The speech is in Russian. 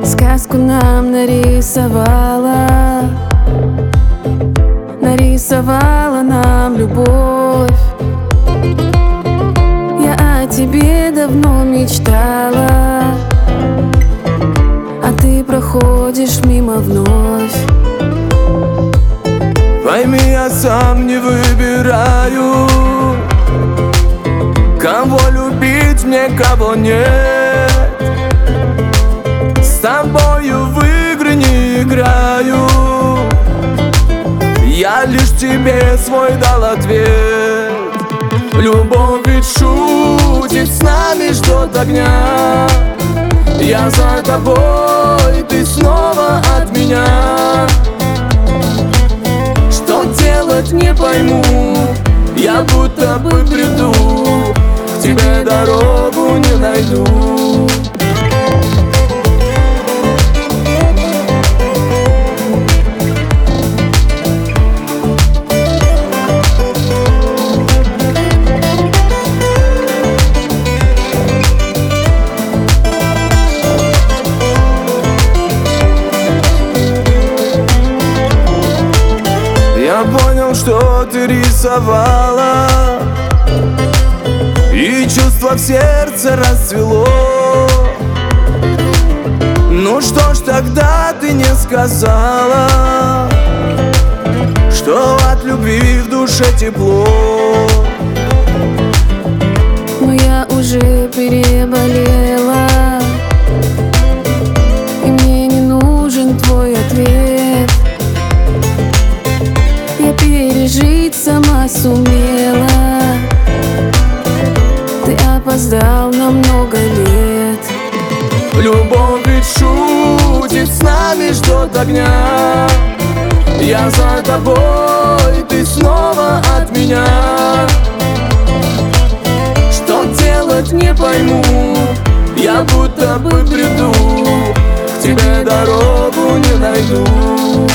Сказку нам нарисовала, нарисовала нам любовь. Я о тебе давно мечтала, а ты проходишь мимо вновь. Пойми, я сам не выбираю, кого любить мне, кого нет. С тобою в игры не играю, я лишь тебе свой дал ответ. Любовь ведь шутит с нами, ждет огня. Я за тобой, ты снова от меня. Что делать не пойму, я будто бы бреду, к тебе дорогу не найду. Я понял, что ты рисовала, и чувство в сердце расцвело. Ну что ж тогда ты не сказала, что от любви в душе тепло? Но я уже переболела, и мне не нужен твой ответ. Я пережить сама сумела, ты опоздал на много лет. Любовь ведь шутит с нами, ждет огня. Я за тобой, ты снова от меня. Что делать не пойму, я будто бы бреду, к тебе дорогу не найду.